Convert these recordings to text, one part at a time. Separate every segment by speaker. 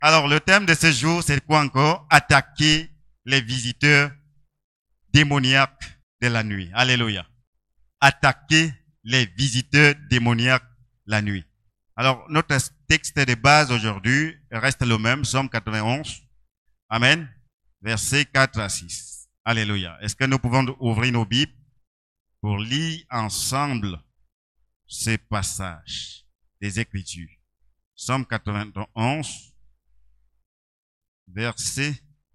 Speaker 1: Alors, le thème de ce jour, c'est quoi encore? Attaquer les visiteurs démoniaques de la nuit. Alléluia. Attaquer les visiteurs démoniaques la nuit. Alors, notre texte de base aujourd'hui reste le même, Psaume 91. Amen. Versets 4 à 6. Alléluia. Est-ce que nous pouvons ouvrir nos Bibles pour lire ensemble ces passages des Écritures? Psaume 91, versets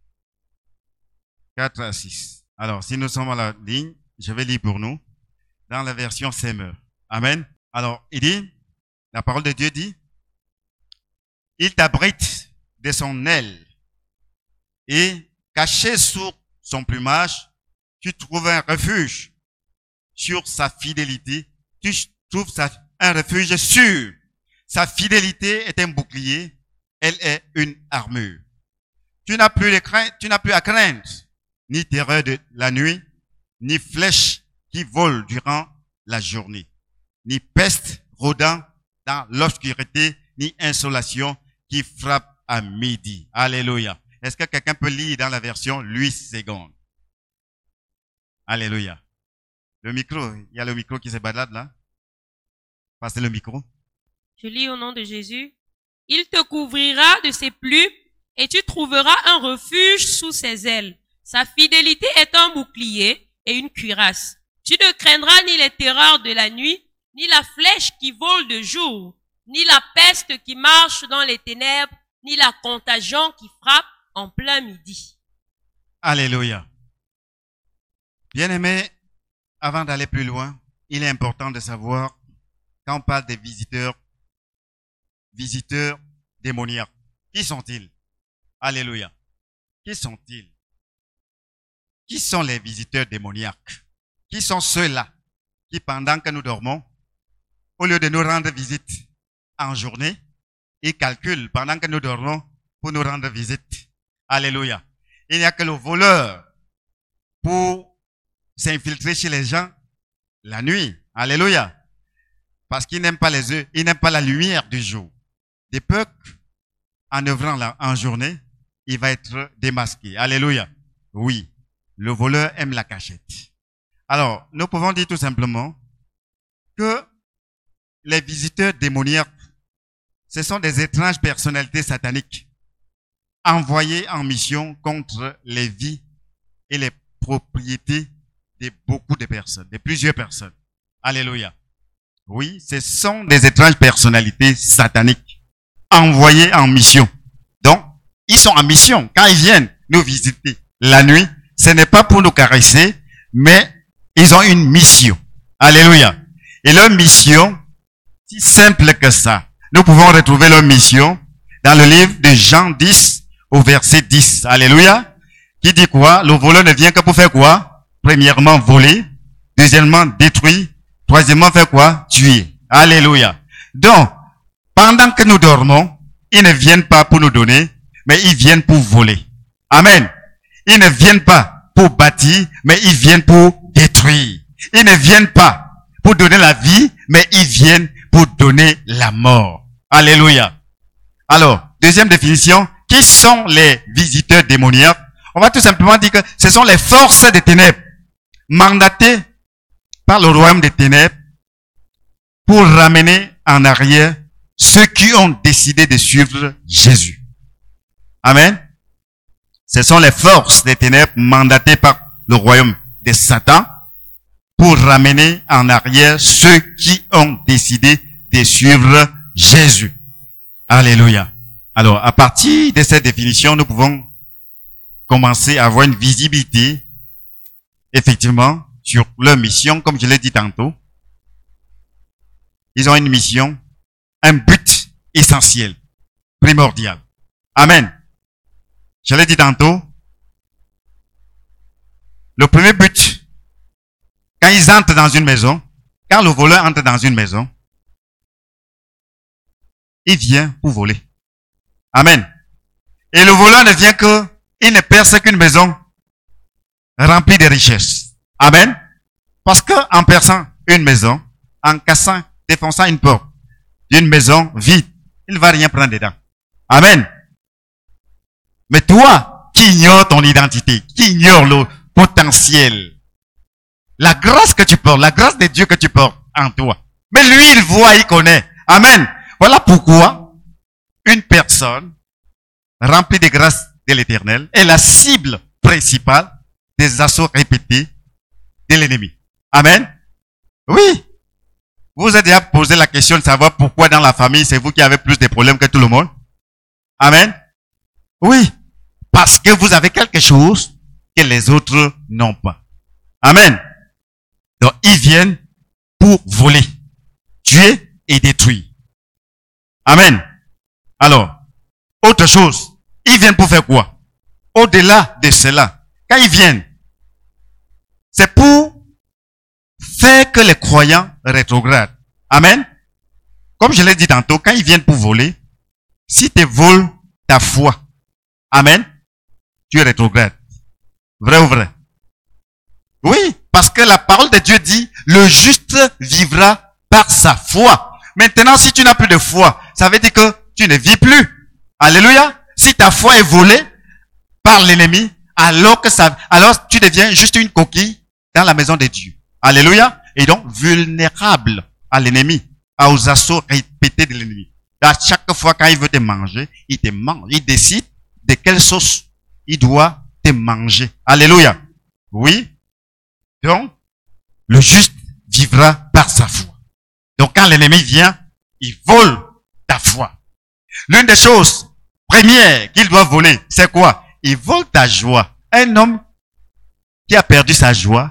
Speaker 1: 4 à 6. Alors, si nous sommes à la ligne, je vais lire pour nous dans la version Semeur. Amen. Alors, il dit, la parole de Dieu dit, il t'abrite de son aile et caché sous son plumage, tu trouves un refuge sur sa fidélité. Tu trouves un refuge sûr. Sa fidélité est un bouclier. Elle est une armure. Tu n'as plus à craindre ni terreur de la nuit, ni flèche qui vole durant la journée, ni peste rôdant dans l'obscurité, ni insolation qui frappe à midi. Alléluia. Est-ce que quelqu'un peut lire dans la version Louis II? Alléluia. Le micro, il y a le micro qui se balade là. Passez le micro.
Speaker 2: Je lis au nom de Jésus. Il te couvrira de ses plumes et tu trouveras un refuge sous ses ailes. Sa fidélité est un bouclier et une cuirasse. Tu ne craindras ni les terreurs de la nuit, ni la flèche qui vole de jour, ni la peste qui marche dans les ténèbres, ni la contagion qui frappe en plein midi.
Speaker 1: Alléluia. Bien-aimés, avant d'aller plus loin, il est important de savoir, quand on parle des visiteurs démoniaques, qui sont-ils? Alléluia. Qui sont-ils? Qui sont les visiteurs démoniaques? Qui sont ceux-là qui, pendant que nous dormons, au lieu de nous rendre visite en journée, ils calculent pendant que nous dormons pour nous rendre visite? Alléluia. Il n'y a que le voleur pour s'infiltrer chez les gens la nuit. Alléluia. Parce qu'il n'aime pas les yeux, il n'aime pas la lumière du jour. De peur qu'en œuvrant là, en journée, il va être démasqué. Alléluia. Oui. Le voleur aime la cachette. Alors, nous pouvons dire tout simplement que les visiteurs démoniaques, ce sont des étranges personnalités sataniques envoyées en mission contre les vies et les propriétés de beaucoup de personnes, de plusieurs personnes. Alléluia. Oui, ce sont des étranges personnalités sataniques envoyées en mission. Donc, ils sont en mission. Quand ils viennent nous visiter la nuit, ce n'est pas pour nous caresser, mais ils ont une mission. Alléluia. Et leur mission, si simple que ça. Nous pouvons retrouver leur mission dans le livre de Jean 10 au verset 10. Alléluia. Qui dit quoi? Le voleur ne vient que pour faire quoi? Premièrement, voler. Deuxièmement, détruire. Troisièmement, faire quoi? Tuer. Alléluia. Donc, pendant que nous dormons, ils ne viennent pas pour nous donner, mais ils viennent pour voler. Amen. Ils ne viennent pas pour bâtir, mais ils viennent pour détruire. Ils ne viennent pas pour donner la vie, mais ils viennent pour donner la mort. Alléluia. Alors, deuxième définition, qui sont les visiteurs démoniaques? On va tout simplement dire que ce sont les forces des ténèbres mandatées par le royaume des ténèbres pour ramener en arrière ceux qui ont décidé de suivre Jésus. Amen. Ce sont les forces des ténèbres mandatées par le royaume de Satan pour ramener en arrière ceux qui ont décidé de suivre Jésus. Alléluia. Alors, à partir de cette définition, nous pouvons commencer à avoir une visibilité, effectivement, sur leur mission, comme je l'ai dit tantôt. Ils ont une mission, un but essentiel, primordial. Amen. Je l'ai dit tantôt. Le premier but, quand ils entrent dans une maison, quand le voleur entre dans une maison, il vient pour voler. Amen. Et le voleur ne vient que, il ne perce qu'une maison remplie de richesses. Amen. Parce que en perçant une maison, en cassant, défonçant une porte d'une maison vide, il ne va rien prendre dedans. Amen. Mais toi, qui ignores ton identité, qui ignores le potentiel, la grâce que tu portes, la grâce de Dieu que tu portes en toi. Mais lui, il voit, il connaît. Amen. Voilà pourquoi une personne remplie de grâce de l'Éternel est la cible principale des assauts répétés de l'ennemi. Amen. Oui. Vous avez déjà posé la question de savoir pourquoi dans la famille, c'est vous qui avez plus de problèmes que tout le monde. Amen. Oui. Parce que vous avez quelque chose que les autres n'ont pas. Amen. Donc, ils viennent pour voler, tuer et détruire. Amen. Alors, autre chose, ils viennent pour faire quoi? Au-delà de cela, quand ils viennent, c'est pour faire que les croyants rétrogradent. Amen. Comme je l'ai dit tantôt, quand ils viennent pour voler, si tu voles ta foi, amen, tu rétrogrades. Vrai ou vrai? Oui, parce que la parole de Dieu dit, le juste vivra par sa foi. Maintenant, si tu n'as plus de foi, ça veut dire que tu ne vis plus. Alléluia. Si ta foi est volée par l'ennemi, alors tu deviens juste une coquille dans la maison de Dieu. Alléluia. Et donc, vulnérable à l'ennemi, aux assauts répétés de l'ennemi. À chaque fois quand il veut te manger, il te mange. Il décide de quelle sauce il doit te manger. Alléluia. Oui. Donc, le juste vivra par sa foi. Donc, quand l'ennemi vient, il vole ta foi. L'une des choses premières qu'il doit voler, c'est quoi? Il vole ta joie. Un homme qui a perdu sa joie,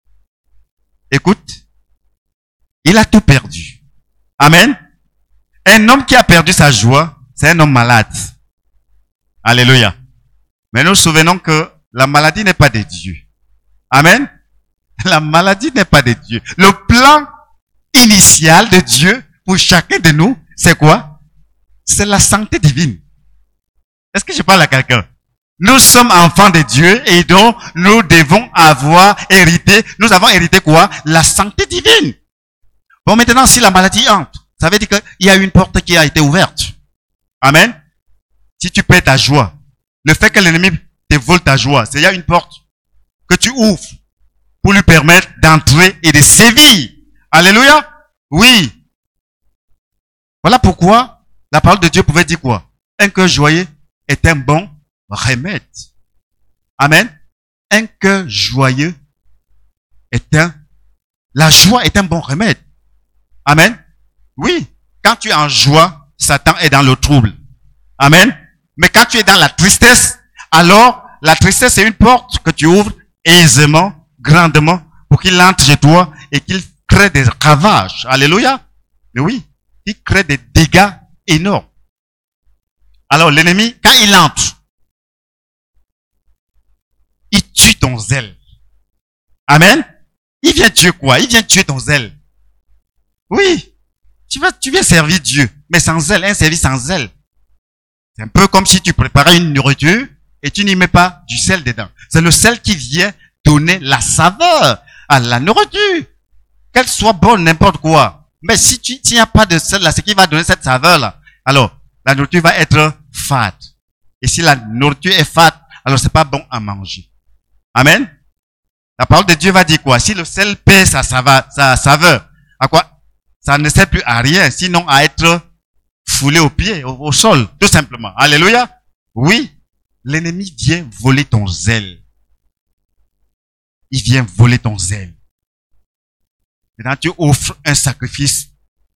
Speaker 1: écoute, il a tout perdu. Amen. Un homme qui a perdu sa joie, c'est un homme malade. Alléluia. Mais nous nous souvenons que la maladie n'est pas de Dieu. Amen. La maladie n'est pas de Dieu. Le plan initial de Dieu pour chacun de nous, c'est quoi? C'est la santé divine. Est-ce que je parle à quelqu'un? Nous sommes enfants de Dieu et donc nous devons avoir hérité. Nous avons hérité quoi? La santé divine. Bon, maintenant, si la maladie entre, ça veut dire qu'il y a une porte qui a été ouverte. Amen. Si tu perds ta joie, le fait que l'ennemi te vole ta joie, c'est il y a une porte que tu ouvres pour lui permettre d'entrer et de sévir. Alléluia. Oui. Voilà pourquoi la parole de Dieu pouvait dire quoi? Un cœur joyeux est un bon remède. Amen. Un cœur joyeux la joie est un bon remède. Amen. Oui. Quand tu es en joie, Satan est dans le trouble. Amen. Mais quand tu es dans la tristesse, alors la tristesse c'est une porte que tu ouvres aisément, grandement, pour qu'il entre chez toi et qu'il crée des ravages. Alléluia. Mais oui, il crée des dégâts énormes. Alors l'ennemi, quand il entre, il tue ton zèle. Amen. Il vient tuer quoi? Il vient tuer ton zèle. Oui. Tu viens servir Dieu, mais sans zèle, un service sans zèle. C'est un peu comme si tu préparais une nourriture et tu n'y mets pas du sel dedans. C'est le sel qui vient donner la saveur à la nourriture. Qu'elle soit bonne, n'importe quoi. Mais si tu n'y as pas de sel là, c'est qui va donner cette saveur là. Alors, la nourriture va être fade. Et si la nourriture est fade, alors c'est pas bon à manger. Amen. La parole de Dieu va dire quoi? Si le sel perd sa saveur, à quoi? Ça ne sert plus à rien, sinon à être foulé au pied, au sol, tout simplement. Alléluia. Oui, l'ennemi vient voler ton zèle. Il vient voler ton zèle. Maintenant, tu offres un sacrifice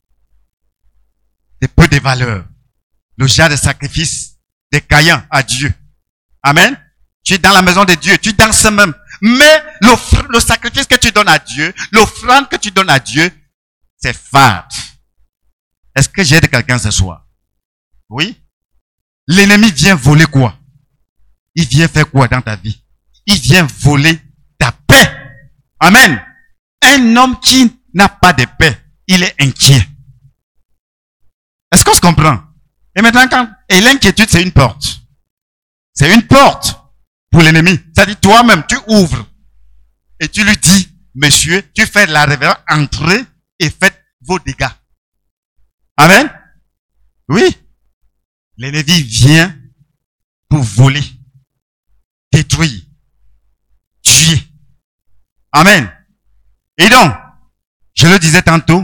Speaker 1: de peu de valeur. Le genre de sacrifice des Caïns à Dieu. Amen. Tu es dans la maison de Dieu, tu danses même. Mais le sacrifice que tu donnes à Dieu, l'offrande que tu donnes à Dieu, c'est fade. Est-ce que j'aide quelqu'un ce soir? Oui. L'ennemi vient voler quoi? Il vient faire quoi dans ta vie? Il vient voler ta paix. Amen. Un homme qui n'a pas de paix, il est inquiet. Est-ce qu'on se comprend? Et maintenant, et l'inquiétude, c'est une porte. C'est une porte pour l'ennemi. C'est-à-dire, toi-même, tu ouvres et tu lui dis, monsieur, tu fais la révérence, entrez et faites vos dégâts. Amen. Oui. L'ennemi vient pour voler, détruire, tuer. Amen. Et donc, je le disais tantôt,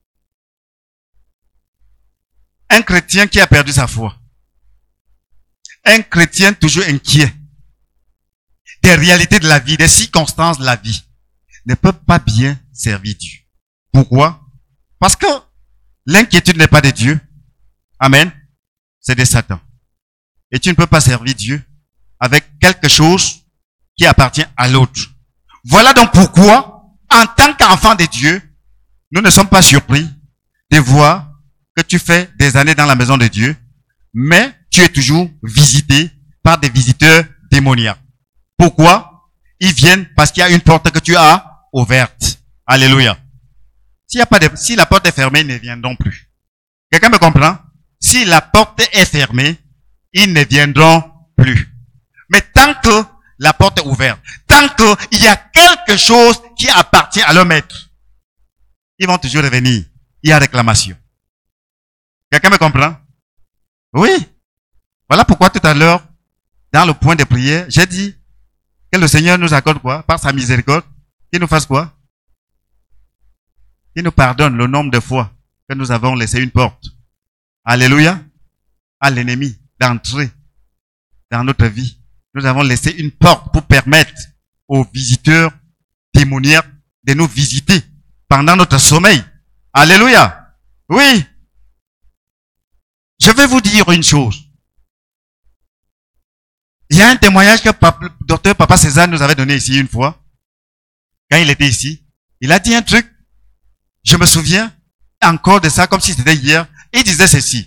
Speaker 1: un chrétien qui a perdu sa foi, un chrétien toujours inquiet des réalités de la vie, des circonstances de la vie, ne peut pas bien servir Dieu. Pourquoi? Parce que l'inquiétude n'est pas de Dieu. Amen. C'est de Satan. Et tu ne peux pas servir Dieu avec quelque chose qui appartient à l'autre. Voilà donc pourquoi, en tant qu'enfant de Dieu, nous ne sommes pas surpris de voir que tu fais des années dans la maison de Dieu, mais tu es toujours visité par des visiteurs démoniaques. Pourquoi? Ils viennent parce qu'il y a une porte que tu as ouverte. Alléluia. Si la porte est fermée, ils ne viendront plus. Quelqu'un me comprend? Si la porte est fermée, ils ne viendront plus. Mais tant que la porte est ouverte, tant qu'il y a quelque chose qui appartient à leur maître, ils vont toujours revenir. Il y a réclamation. Quelqu'un me comprend? Oui. Voilà pourquoi tout à l'heure, dans le point de prière, j'ai dit que le Seigneur nous accorde quoi? Par sa miséricorde, qu'il nous fasse quoi? Qu'il nous pardonne le nombre de fois que nous avons laissé une porte. Alléluia. À l'ennemi d'entrer dans notre vie. Nous avons laissé une porte pour permettre aux visiteurs démoniaques de nous visiter pendant notre sommeil. Alléluia. Oui. Je vais vous dire une chose. Il y a un témoignage que docteur Papa César nous avait donné ici une fois. Quand il était ici, il a dit un truc. Je me souviens encore de ça comme si c'était hier. Il disait ceci.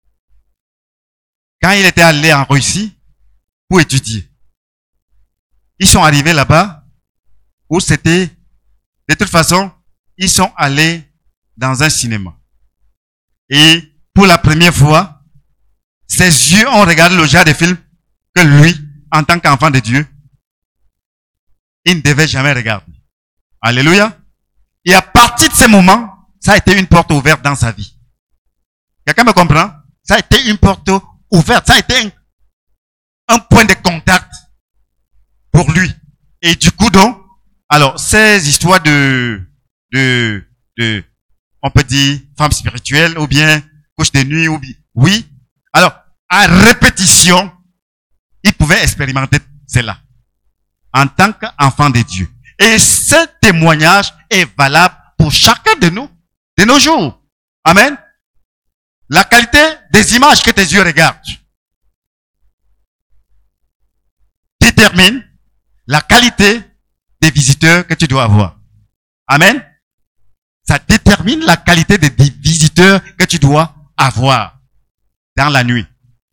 Speaker 1: Quand il était allé en Russie pour étudier, ils sont arrivés là-bas où c'était, de toute façon, ils sont allés dans un cinéma. Et pour la première fois, ses yeux ont regardé le genre de film que lui, en tant qu'enfant de Dieu, il ne devait jamais regarder. Alléluia. Et à partir de ce moment, ça a été une porte ouverte dans sa vie. Quelqu'un me comprend? Ça a été une porte ouverte. Ça a été un point de contact pour lui. Et du coup, donc, alors, ces histoires on peut dire, femme spirituelle, ou bien, couche de nuit, ou bien, oui. Alors, à répétition, il pouvait expérimenter cela. En tant qu'enfant de Dieu. Et ce témoignage est valable pour chacun de nous, de nos jours. Amen. La qualité des images que tes yeux regardent détermine la qualité des visiteurs que tu dois avoir. Amen. Ça détermine la qualité des visiteurs que tu dois avoir dans la nuit.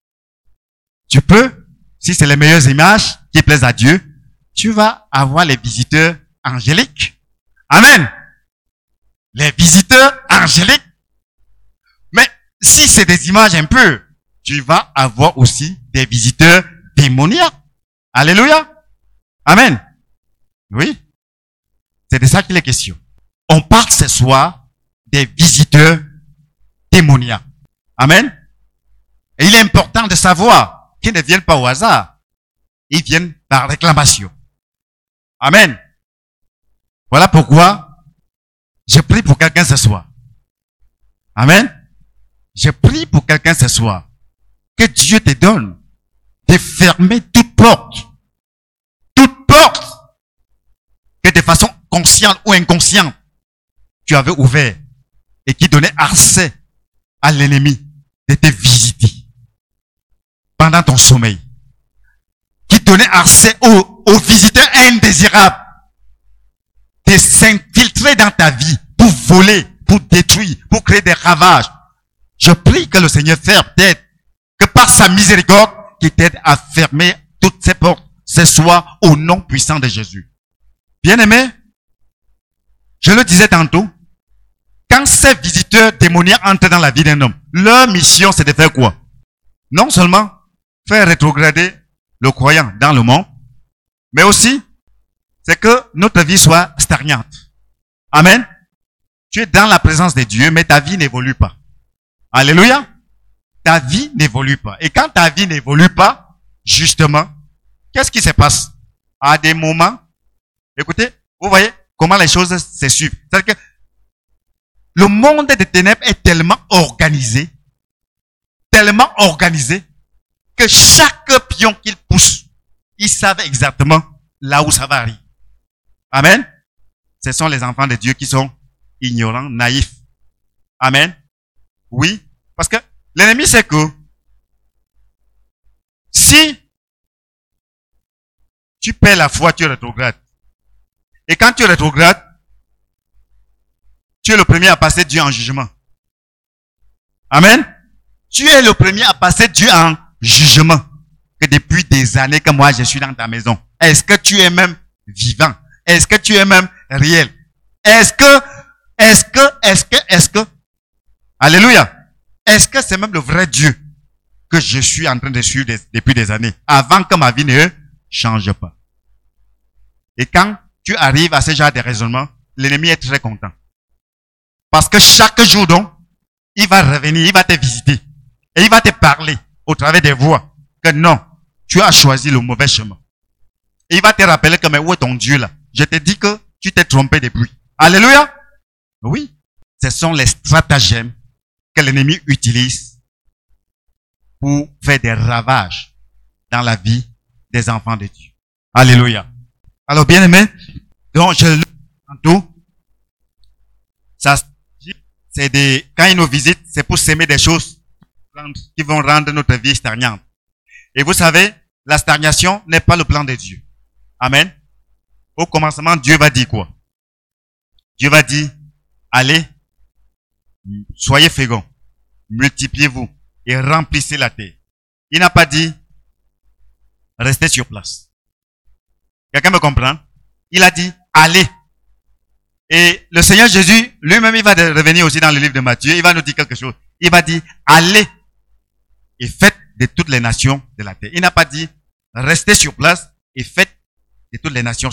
Speaker 1: Tu peux, si c'est les meilleures images qui plaisent à Dieu, tu vas avoir les visiteurs angéliques. Amen. Les visiteurs angéliques. Mais si c'est des images un peu, tu vas avoir aussi des visiteurs démoniaques. Alléluia. Amen. Oui. C'est de ça qu'il est question. On parle ce soir des visiteurs démoniaques. Amen. Et il est important de savoir qu'ils ne viennent pas au hasard. Ils viennent par réclamation. Amen. Voilà pourquoi je prie pour quelqu'un ce soir. Amen. Je prie pour quelqu'un ce soir. Que Dieu te donne de fermer toute porte. Toute porte. Que de façon consciente ou inconsciente, tu avais ouvert. Et qui donnait accès à l'ennemi de te visiter. Pendant ton sommeil. Qui donnait accès aux visiteurs indésirables de s'infiltrer dans ta vie pour voler, pour détruire, pour créer des ravages. Je prie que le Seigneur ferme peut-être, que par sa miséricorde, qu'il t'aide à fermer toutes ces portes ce soir au nom puissant de Jésus. Bien-aimé, je le disais tantôt, quand ces visiteurs démoniaques entrent dans la vie d'un homme, leur mission c'est de faire quoi? Non seulement faire rétrograder le croyant dans le monde, mais aussi, c'est que notre vie soit stagnante. Amen. Tu es dans la présence de Dieu, mais ta vie n'évolue pas. Alléluia. Ta vie n'évolue pas. Et quand ta vie n'évolue pas, justement, qu'est-ce qui se passe? À des moments, écoutez, vous voyez comment les choses se suivent. C'est-à-dire que le monde des ténèbres est tellement organisé que chaque pion qu'il pousse, ils savent exactement là où ça va arriver. Amen. Ce sont les enfants de Dieu qui sont ignorants, naïfs. Amen. Oui, parce que l'ennemi sait que si tu perds la foi, tu rétrogrades. Et quand tu rétrogrades, tu es le premier à passer Dieu en jugement. Amen. Tu es le premier à passer Dieu en jugement. Que depuis des années que moi je suis dans ta maison. Est-ce que tu es même vivant? Est-ce que tu es même réel? Est-ce que, alléluia. Est-ce que c'est même le vrai Dieu que je suis en train de suivre depuis des années, avant que ma vie ne change pas? Et quand tu arrives à ce genre de raisonnement, l'ennemi est très content. Parce que chaque jour donc, il va revenir, il va te visiter. Et il va te parler au travers des voix que non, tu as choisi le mauvais chemin. Et il va te rappeler que mais où est ton Dieu là? Je te dis que tu t'es trompé depuis. Alléluia. Oui, ce sont les stratagèmes que l'ennemi utilise pour faire des ravages dans la vie des enfants de Dieu. Alléluia. Alors bien aimé, donc je le tantôt, ça c'est quand ils nous visitent, c'est pour s'aimer des choses qui vont rendre notre vie stagnante. Et vous savez, la stagnation n'est pas le plan de Dieu. Amen. Au commencement, Dieu va dire quoi? Dieu va dire, allez, soyez féconds, multipliez-vous et remplissez la terre. Il n'a pas dit, restez sur place. Quelqu'un me comprend? Il a dit, allez. Et le Seigneur Jésus, lui-même, il va revenir aussi dans le livre de Matthieu, il va nous dire quelque chose. Il va dire, allez et faites de toutes les nations de la terre. Il n'a pas dit, restez sur place et faites de toutes les nations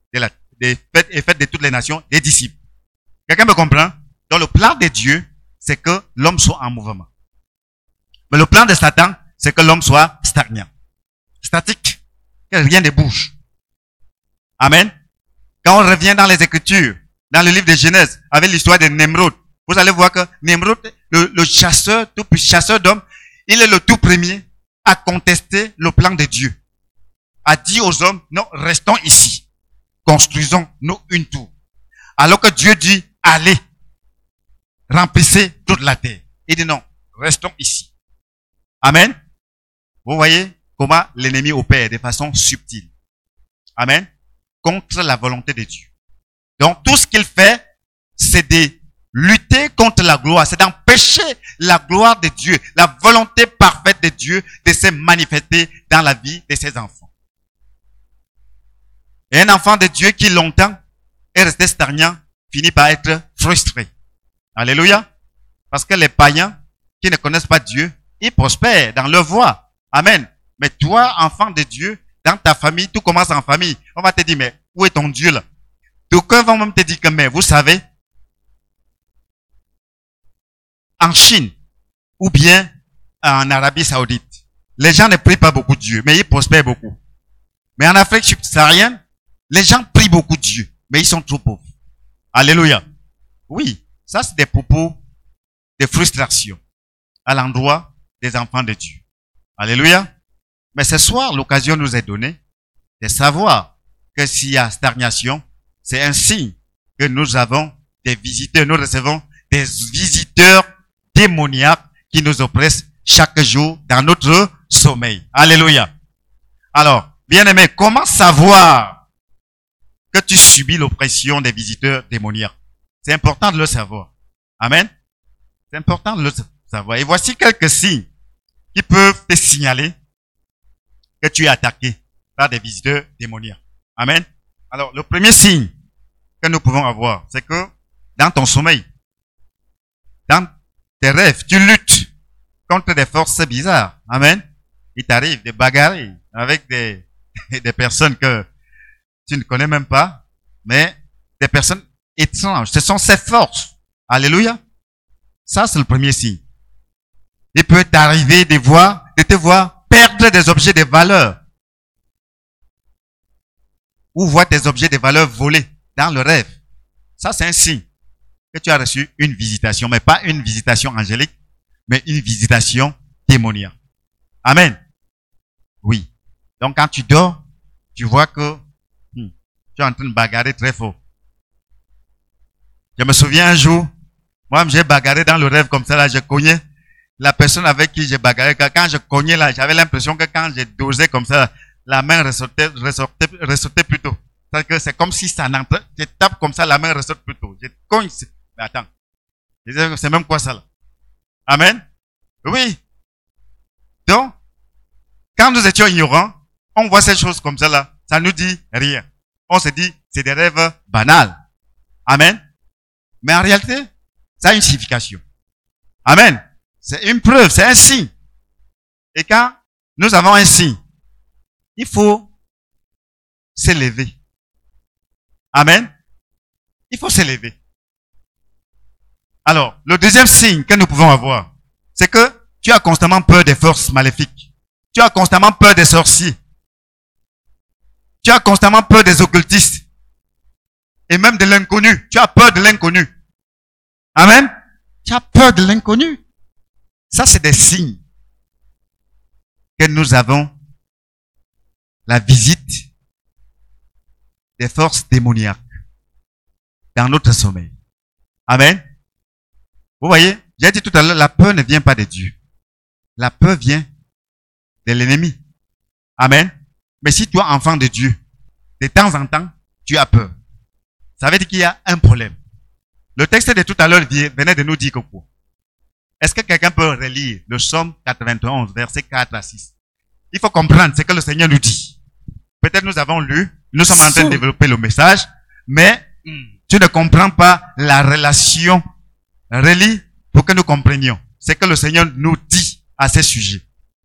Speaker 1: faites de toutes les nations des disciples. Quelqu'un me comprend? Donc le plan de Dieu, c'est que l'homme soit en mouvement. Mais le plan de Satan, c'est que l'homme soit stagnant, statique, que rien ne bouge. Amen. Quand on revient dans les Écritures, dans le livre de Genèse, avec l'histoire de Nemrod, vous allez voir que Nemrod, le chasseur d'hommes, il est le tout premier à contester le plan de Dieu. A dit aux hommes, non, restons ici. Construisons-nous une tour. Alors que Dieu dit, allez, remplissez toute la terre. Il dit non, restons ici. Amen. Vous voyez comment l'ennemi opère de façon subtile. Amen. Contre la volonté de Dieu. Donc tout ce qu'il fait, c'est de lutter contre la gloire, c'est d'empêcher la gloire de Dieu, la volonté parfaite de Dieu de se manifester dans la vie de ses enfants. Et un enfant de Dieu qui longtemps est resté stagnant, finit par être frustré. Alléluia. Parce que les païens qui ne connaissent pas Dieu, ils prospèrent dans leur voie. Amen. Mais toi, enfant de Dieu, dans ta famille, tout commence en famille. On va te dire, mais où est ton Dieu là? D'aucuns vont même te dire que, mais vous savez, en Chine, ou bien en Arabie Saoudite, les gens ne prient pas beaucoup Dieu, mais ils prospèrent beaucoup. Mais en Afrique subsaharienne, les gens prient beaucoup Dieu, mais ils sont trop pauvres. Alléluia. Oui, ça c'est des propos de frustration à l'endroit des enfants de Dieu. Alléluia. Mais ce soir, l'occasion nous est donnée de savoir que s'il y a stagnation, c'est un signe que nous avons des visiteurs, nous recevons des visiteurs démoniaques qui nous oppressent chaque jour dans notre sommeil. Alléluia. Alors, bien-aimé, comment savoir que tu subis l'oppression des visiteurs démoniaques? C'est important de le savoir. Amen. C'est important de le savoir. Et voici quelques signes qui peuvent te signaler que tu es attaqué par des visiteurs démoniaques. Amen. Alors, le premier signe que nous pouvons avoir, c'est que dans ton sommeil, dans tes rêves, tu luttes contre des forces bizarres. Amen. Il t'arrive de bagarrer avec des personnes que tu ne connais même pas, mais des personnes étranges. Ce sont ces forces. Alléluia. Ça, c'est le premier signe. Il peut t'arriver de te voir perdre des objets de valeur. Ou voir tes objets de valeur volés dans le rêve. Ça, c'est un signe que tu as reçu une visitation, mais pas une visitation angélique, mais une visitation démoniaque. Amen. Oui. Donc, quand tu dors, tu vois que tu es en train de bagarrer très fort. Je me souviens un jour, moi, j'ai bagarré dans le rêve comme ça, là, je cognais. La personne avec qui j'ai bagarré, quand je cognais là, j'avais l'impression que quand j'ai dosé comme ça, la main ressortait plus tôt. C'est-à-dire que c'est comme si ça n'entrait. Je tape comme ça, la main ressort plus tôt. Je cogne. Mais attends. C'est même quoi ça là? Amen? Oui. Donc, quand nous étions ignorants, on voit ces choses comme ça là, ça nous dit rien. On se dit, c'est des rêves banals. Amen? Mais en réalité, ça a une signification. Amen? C'est une preuve, c'est un signe. Et quand nous avons un signe, il faut s'élever. Amen? Il faut s'élever. Alors, le deuxième signe que nous pouvons avoir, c'est que tu as constamment peur des forces maléfiques. Tu as constamment peur des sorciers. Tu as constamment peur des occultistes. Et même de l'inconnu. Tu as peur de l'inconnu. Amen? Tu as peur de l'inconnu. Ça, c'est des signes que nous avons la visite des forces démoniaques dans notre sommeil. Amen. Vous voyez, j'ai dit tout à l'heure, la peur ne vient pas de Dieu. La peur vient de l'ennemi. Amen. Mais si toi, enfant de Dieu, de temps en temps, tu as peur, ça veut dire qu'il y a un problème. Le texte de tout à l'heure venait de nous dire que quoi? Est-ce que quelqu'un peut relire le psaume 91, versets 4 à 6? Il faut comprendre ce que le Seigneur nous dit. Peut-être nous avons lu, nous sommes en train de développer le message, mais tu ne comprends pas la relation. Relis pour que nous comprenions ce que le Seigneur nous dit à ce sujet.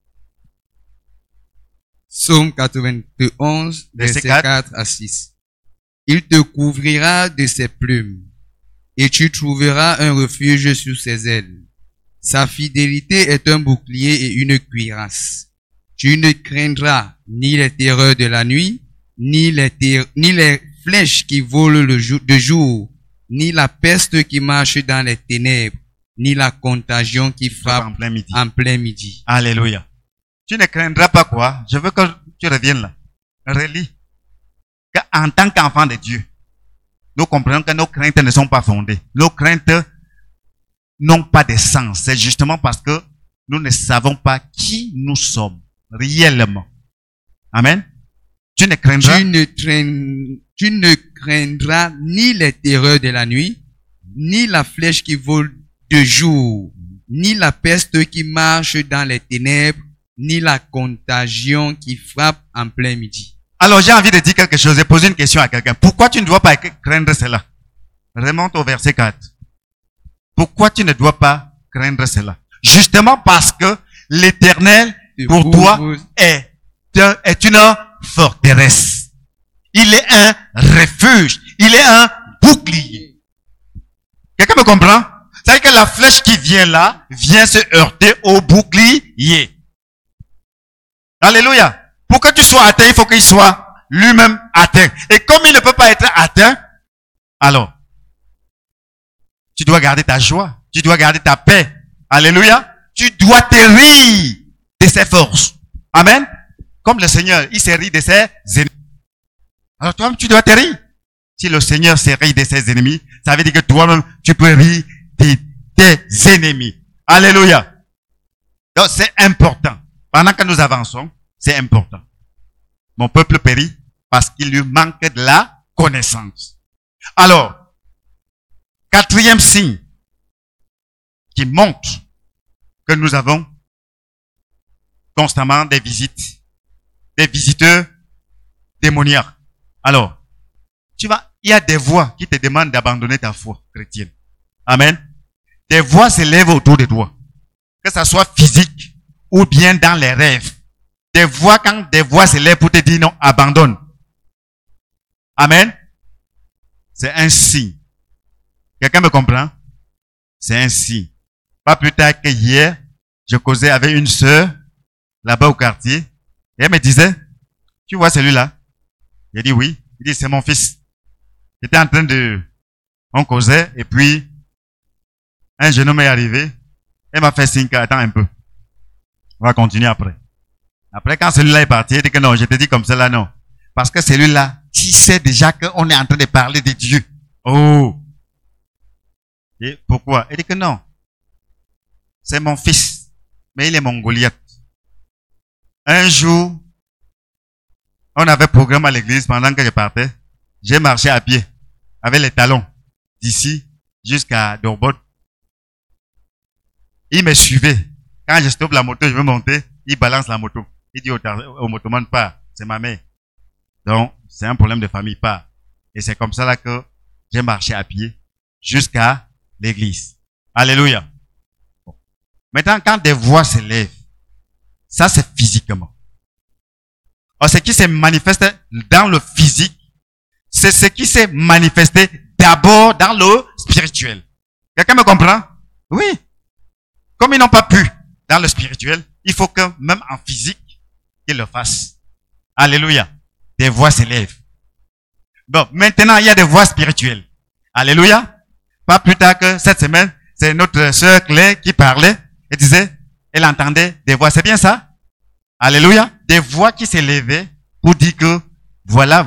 Speaker 3: Psaume 91, versets 4 à 6. Il te couvrira de ses plumes, et tu trouveras un refuge sous ses ailes. Sa fidélité est un bouclier et une cuirasse. Tu ne craindras ni les terreurs de la nuit, ni les flèches qui volent de jour, ni la peste qui marche dans les ténèbres, ni la contagion qui frappe en plein midi.
Speaker 1: Alléluia. Tu ne craindras pas quoi? Je veux que tu reviennes là. Relis. En tant qu'enfant de Dieu, nous comprenons que nos craintes ne sont pas fondées. Nos craintes n'ont pas de sens. C'est justement parce que nous ne savons pas qui nous sommes réellement. Amen. Tu ne craindras
Speaker 3: ni les terreurs de la nuit, ni la flèche qui vole de jour, ni la peste qui marche dans les ténèbres, ni la contagion qui frappe en plein midi.
Speaker 1: Alors j'ai envie de dire quelque chose et poser une question à quelqu'un. Pourquoi tu ne dois pas craindre cela? Remonte au verset 4. Pourquoi tu ne dois pas craindre cela? Justement parce que l'Éternel pour toi est une forteresse. Il est un refuge. Il est un bouclier. Quelqu'un me comprend? C'est-à-dire que la flèche qui vient là, vient se heurter au bouclier. Alléluia. Pour que tu sois atteint, il faut qu'il soit lui-même atteint. Et comme il ne peut pas être atteint, alors, tu dois garder ta joie. Tu dois garder ta paix. Alléluia. Tu dois te rire de ses forces. Amen. Comme le Seigneur, il se rit de ses ennemis. Alors toi-même, tu dois te rire. Si le Seigneur se rit de ses ennemis, ça veut dire que toi-même, tu peux rire de tes ennemis. Alléluia. Donc c'est important. Pendant que nous avançons, c'est important. Mon peuple périt parce qu'il lui manque de la connaissance. Alors, quatrième signe qui montre que nous avons constamment des visites, des visiteurs démoniaques. Alors, il y a des voix qui te demandent d'abandonner ta foi chrétienne. Amen. Des voix s'élèvent autour de toi. Que ça soit physique ou bien dans les rêves. Quand des voix s'élèvent pour te dire non, abandonne. Amen. C'est un signe. Quelqu'un me comprend? C'est un signe. Pas plus tard que hier, je causais avec une sœur. là-bas au quartier. Et elle me disait, tu vois celui-là? J'ai dit oui. Il dit, c'est mon fils. J'étais en train on causait, et puis, un jeune homme est arrivé. Elle m'a fait signe, attends un peu. On va continuer après. Après, quand celui-là est parti, il dit que non, je te dis comme ça là, non. Parce que celui-là, tu sais déjà qu'on est en train de parler de Dieu. Oh! Et pourquoi? Il dit que non. C'est mon fils. Mais il est mon Goliath. Un jour, on avait programme à l'église pendant que je partais. J'ai marché à pied avec les talons d'ici jusqu'à Dorbot. Il me suivait. Quand je stoppe la moto, je veux monter, il balance la moto. Il dit au motoman, pas, c'est ma mère. Donc, c'est un problème de famille, pas. Et c'est comme ça là que j'ai marché à pied jusqu'à l'église. Alléluia. Bon. Maintenant, quand des voix s'élèvent, ça c'est physiquement. Or, ce qui s'est manifesté dans le physique, c'est ce qui s'est manifesté d'abord dans le spirituel. Quelqu'un me comprend? Oui. Comme ils n'ont pas pu dans le spirituel, il faut que même en physique, ils le fassent. Alléluia. Des voix s'élèvent. Bon, maintenant, il y a des voix spirituelles. Alléluia. Pas plus tard que cette semaine, c'est notre sœur Claire qui parlait et disait, elle entendait des voix. C'est bien ça? Alléluia. Des voix qui s'élevaient pour dire que voilà,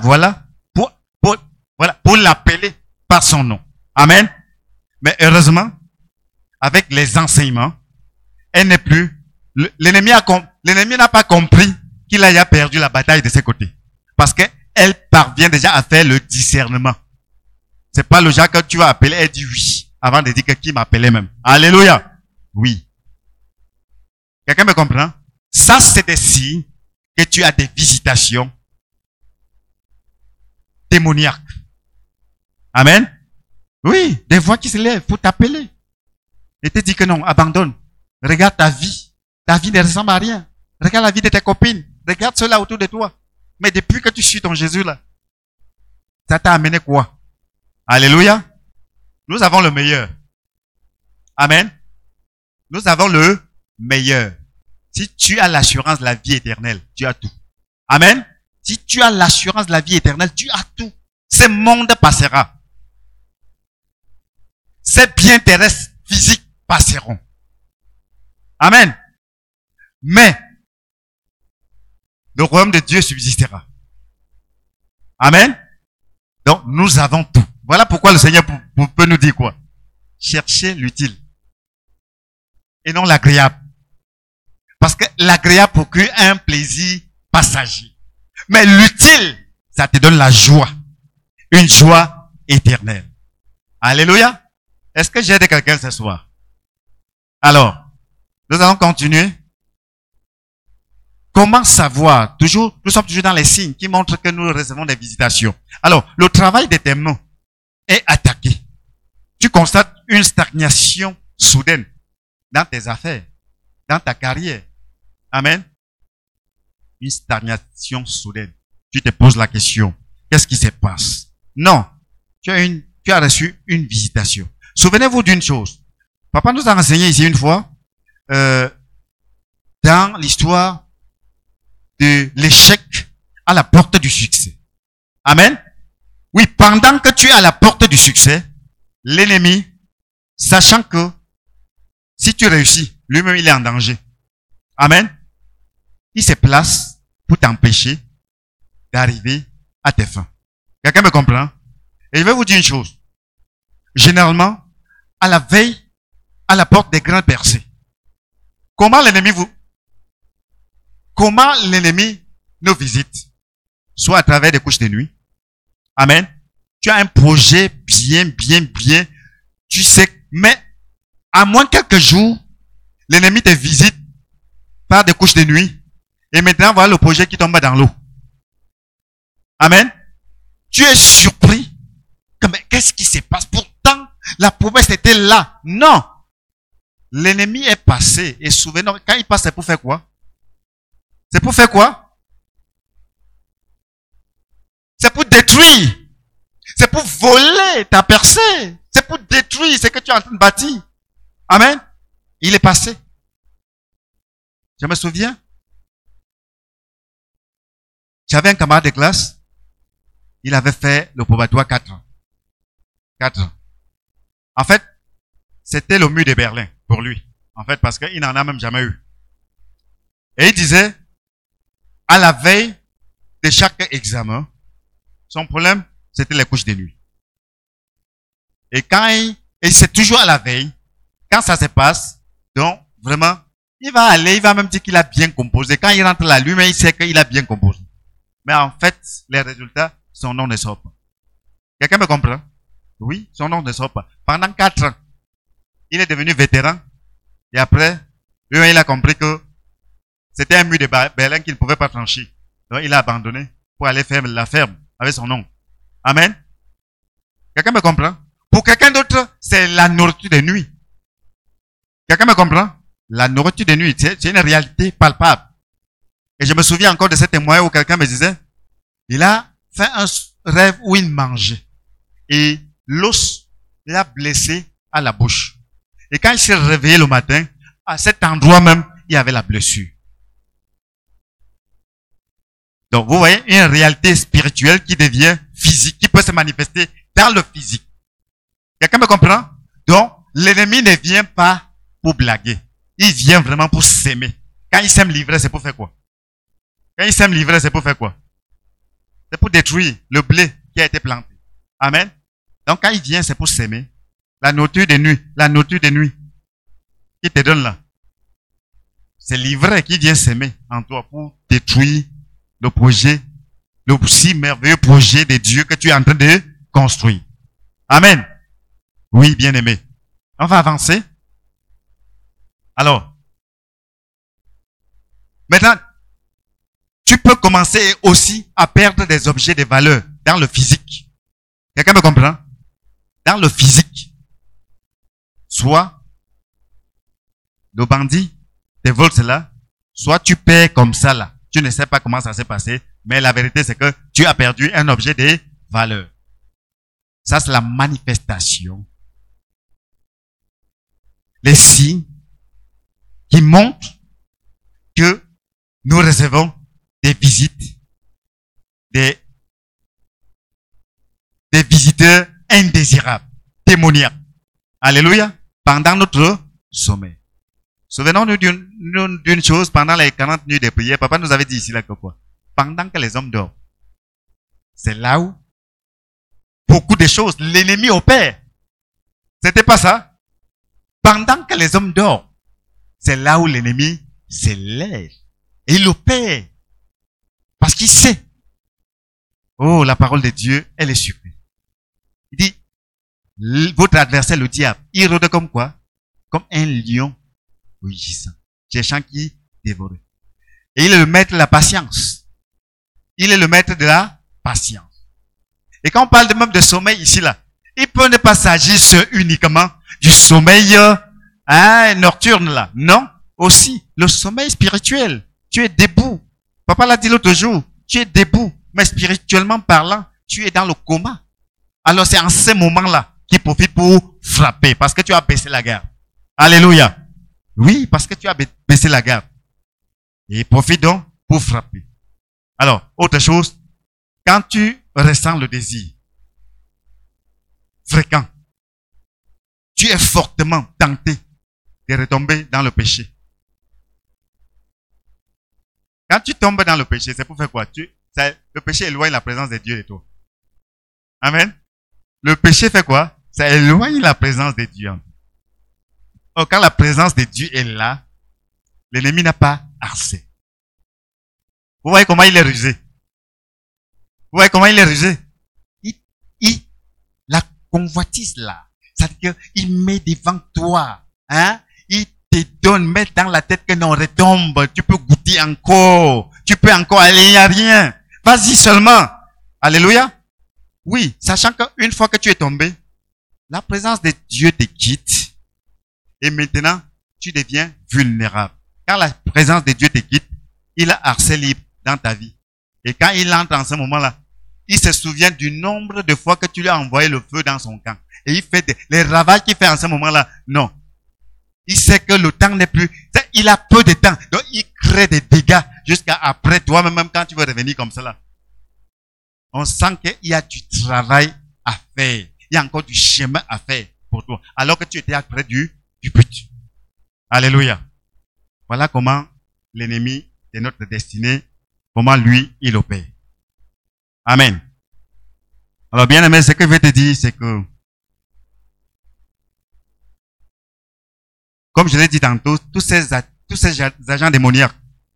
Speaker 1: pour l'appeler par son nom. Amen. Mais heureusement, avec les enseignements, elle n'est plus, l'ennemi n'a pas compris qu'il a perdu la bataille de ses côtés. Parce qu'elle parvient déjà à faire le discernement. C'est pas le genre que tu vas appeler, elle dit oui, avant de dire que qui m'appelait même. Alléluia. Oui. Quelqu'un me comprend? Ça, c'est des signes que tu as des visitations démoniaques. Amen. Oui, des voix qui se lèvent pour t'appeler. Et te dit que non, abandonne. Regarde ta vie. Ta vie ne ressemble à rien. Regarde la vie de tes copines. Regarde ceux-là autour de toi. Mais depuis que tu suis ton Jésus là, ça t'a amené quoi? Alléluia. Nous avons le meilleur. Amen. Nous avons le meilleur. Si tu as l'assurance de la vie éternelle, tu as tout. Amen. Si tu as l'assurance de la vie éternelle, tu as tout. Ce monde passera. Ces biens terrestres physiques passeront. Amen. Mais le royaume de Dieu subsistera. Amen. Donc nous avons tout. Voilà pourquoi le Seigneur peut nous dire quoi? Cherchez l'utile et non l'agréable. Parce que l'agréable procure un plaisir passager. Mais l'utile, ça te donne la joie. Une joie éternelle. Alléluia. Est-ce que j'aide quelqu'un ce soir? Alors, nous allons continuer. Comment savoir? Nous sommes toujours dans les signes qui montrent que nous recevons des visitations. Alors, le travail des témoins est attaqué. Tu constates une stagnation soudaine dans tes affaires, dans ta carrière. Amen. Une stagnation soudaine. Tu te poses la question, qu'est-ce qui se passe? Non, tu as reçu une visitation. Souvenez-vous d'une chose. Papa nous a enseigné ici une fois, dans l'histoire de l'échec à la porte du succès. Amen. Oui, pendant que tu es à la porte du succès, l'ennemi, sachant que si tu réussis, lui-même il est en danger. Amen. Il se place pour t'empêcher d'arriver à tes fins. Quelqu'un me comprend? Et je vais vous dire une chose. Généralement, à la veille, à la porte des grandes percées, comment l'ennemi nous visite? Soit à travers des couches de nuit. Amen. Tu as un projet bien, tu sais, mais à moins quelques jours, l'ennemi te visite par des couches de nuit. Et maintenant, voilà le projet qui tombe dans l'eau. Amen. Tu es surpris. Mais qu'est-ce qui se passe? Pourtant, la promesse était là. Non. L'ennemi est passé. Et souvenez-vous, quand il passe, c'est pour faire quoi? C'est pour faire quoi? C'est pour détruire. C'est pour voler ta percée. C'est pour détruire ce que tu es en train de bâtir. Amen. Il est passé. Je me souviens, J'avais un camarade de classe, il avait fait le probatoire 4 ans. 4 ans. En fait, c'était le mur de Berlin pour lui. En fait, parce qu'il n'en a même jamais eu. Et il disait, à la veille de chaque examen, son problème, c'était les couches de nuit. Et et c'est toujours à la veille, quand ça se passe, donc, vraiment, il va même dire qu'il a bien composé. Quand il rentre là, lui-même, il sait qu'il a bien composé. Mais en fait, les résultats, son nom ne sort pas. Quelqu'un me comprend? Oui, son nom ne sort pas. Pendant 4 ans, il est devenu vétéran. Et après, lui, il a compris que c'était un mur de Berlin qu'il ne pouvait pas franchir. Donc, il a abandonné pour aller faire la ferme avec son nom. Amen. Quelqu'un me comprend? Pour quelqu'un d'autre, c'est la nourriture de nuit. Quelqu'un me comprend? La nourriture de nuit, c'est une réalité palpable. Et je me souviens encore de ce témoin où quelqu'un me disait, il a fait un rêve où il mangeait. Et l'os l'a blessé à la bouche. Et quand il s'est réveillé le matin, à cet endroit même, il y avait la blessure. Donc, vous voyez, une réalité spirituelle qui devient physique, qui peut se manifester dans le physique. Quelqu'un me comprend? Donc, l'ennemi ne vient pas pour blaguer. Il vient vraiment pour s'aimer. Quand il sème l'ivraie, c'est pour faire quoi? Quand il sème l'ivraie, c'est pour faire quoi? C'est pour détruire le blé qui a été planté. Amen. Donc, quand il vient, c'est pour s'aimer. La nourriture de nuit qui te donne là. C'est l'ivraie qui vient s'aimer en toi pour détruire le projet, le si merveilleux projet de Dieu que tu es en train de construire. Amen. Oui, bien aimé. On va avancer. Alors, maintenant, tu peux commencer aussi à perdre des objets de valeur dans le physique. Quelqu'un me comprend? Dans le physique. Soit le bandit te vole cela, soit tu perds comme ça là. Tu ne sais pas comment ça s'est passé, mais la vérité c'est que tu as perdu un objet de valeur. Ça c'est la manifestation. Les signes qui montrent que nous recevons des visites, des visiteurs indésirables, démoniaques. Alléluia. Pendant notre sommeil. Souvenons-nous d'une chose, pendant les 40 nuits de prière, papa nous avait dit ici là que quoi? Pendant que les hommes dorment, c'est là où beaucoup de choses, l'ennemi opère. C'était pas ça? Pendant que les hommes dorment, c'est là où l'ennemi s'élève. Et il opère. Parce qu'il sait. Oh, la parole de Dieu, elle est suprême. Il dit, votre adversaire, le diable, il rôde comme quoi? Comme un lion rugissant, cherchant qui dévore. Et il est le maître de la patience. Il est le maître de la patience. Et quand on parle même de sommeil ici, là, il peut ne pas s'agir uniquement du sommeil nocturne, là. Non, aussi, le sommeil spirituel. Tu es debout. Papa l'a dit l'autre jour, tu es debout, mais spirituellement parlant, tu es dans le coma. Alors c'est en ce moment-là qu'il profite pour frapper, parce que tu as baissé la garde. Alléluia. Oui, parce que tu as baissé la garde. Et profite donc pour frapper. Alors, autre chose, quand tu ressens le désir fréquent, tu es fortement tenté de retomber dans le péché. Quand tu tombes dans le péché, c'est pour faire quoi? Le péché éloigne la présence de Dieu de toi. Amen. Le péché fait quoi? Ça éloigne la présence de Dieu. Or, quand la présence de Dieu est là, l'ennemi n'a pas accès. Vous voyez comment il est rusé? Vous voyez comment il est rusé? La convoitise là, c'est-à-dire qu'il met devant toi, il te donne, met dans la tête que non, retombe, tu peux goûter encore, tu peux encore aller, il n'y a rien. Vas-y seulement. Alléluia. Oui, sachant qu'une fois que tu es tombé, la présence de Dieu te quitte et maintenant, tu deviens vulnérable. Quand la présence de Dieu te quitte, il a accès libre dans ta vie. Et quand il entre en ce moment-là, il se souvient du nombre de fois que tu lui as envoyé le feu dans son camp. Et il fait les ravages qu'il fait en ce moment-là. Non. Il sait que le temps n'est plus, il a peu de temps. Donc, il crée des dégâts jusqu'à après toi, même quand tu veux revenir comme cela. On sent qu'il y a du travail à faire. Il y a encore du chemin à faire pour toi. Alors que tu étais près du but. Alléluia. Voilà comment l'ennemi de notre destinée, comment lui, il opère. Amen. Alors, bien aimé, ce que je vais te dire, c'est que, comme je l'ai dit tantôt, tous ces agents démoniaques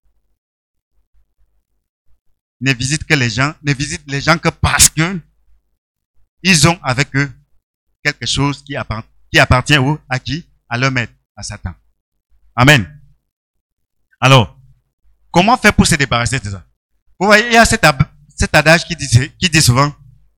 Speaker 1: ne visitent les gens que parce que ils ont avec eux quelque chose qui appartient à qui? À leur maître, à Satan. Amen. Alors, comment faire pour se débarrasser de ça? Vous voyez, il y a cet adage qui dit souvent,